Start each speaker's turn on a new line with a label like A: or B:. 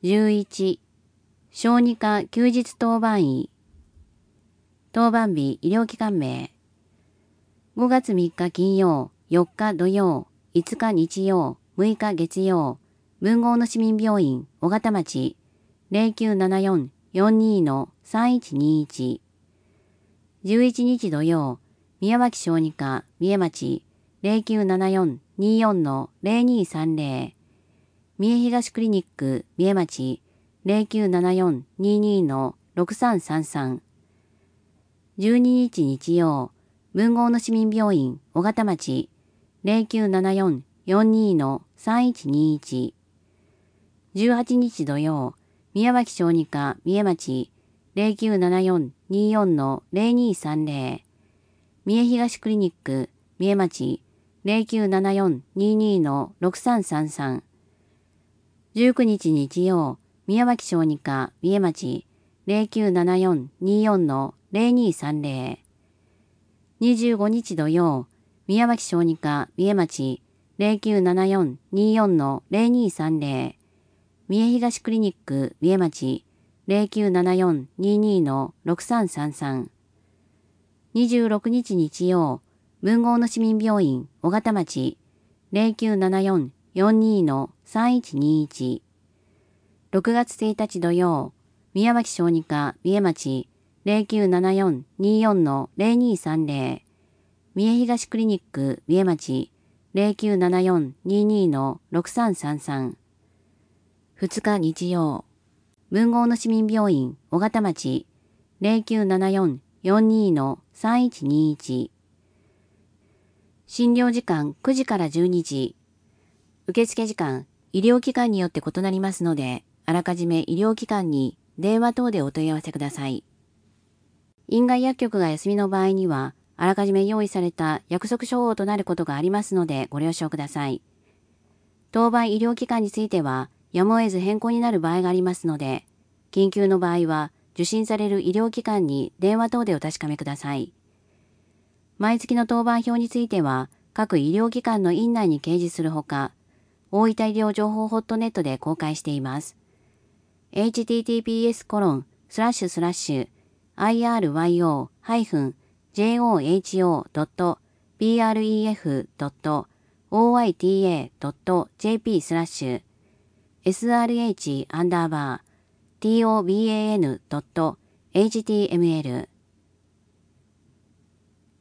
A: 11、小児科休日当番医。当番日医療機関名。5月3日金曜、4日土曜、5日日曜、6日月曜、文豪の市民病院、尾形町、0974-42-3121。11日土曜、宮脇小児科、三重町、0974-24-0230。三重東クリニック、三重町、0974-22-6333。12日日曜、文豪の市民病院、尾形町、0974-42-3121。18日土曜、宮脇小児科、三重町、0974-24-0230。三重東クリニック、三重町、0974-22-6333。19日日曜、宮脇小児科、三重町、0974-24-0230。25日土曜、宮脇小児科、三重町、0974-24-0230。三重東クリニック、三重町、0974-22-6333。26日日曜、文豪の市民病院、尾形町、0974-42-3121。6月1日土曜、宮脇小児科、三重町、0974-24-0230。三重東クリニック、三重町、0974-22-6333。2日日曜、文豪の市民病院、尾形町、0974-42-3121。診療時間9時から12時。受付時間、医療機関によって異なりますので、あらかじめ医療機関に電話等でお問い合わせください。院外薬局が休みの場合には、あらかじめ用意された約束処方となることがありますのでご了承ください。当番医療機関については、やむを得ず変更になる場合がありますので、緊急の場合は受診される医療機関に電話等でお確かめください。毎月の当番表については、各医療機関の院内に掲示するほか、大分医療情報ホットネットで公開しています。https://iryo-hyjo.pref.oita.jp/srh_toban.html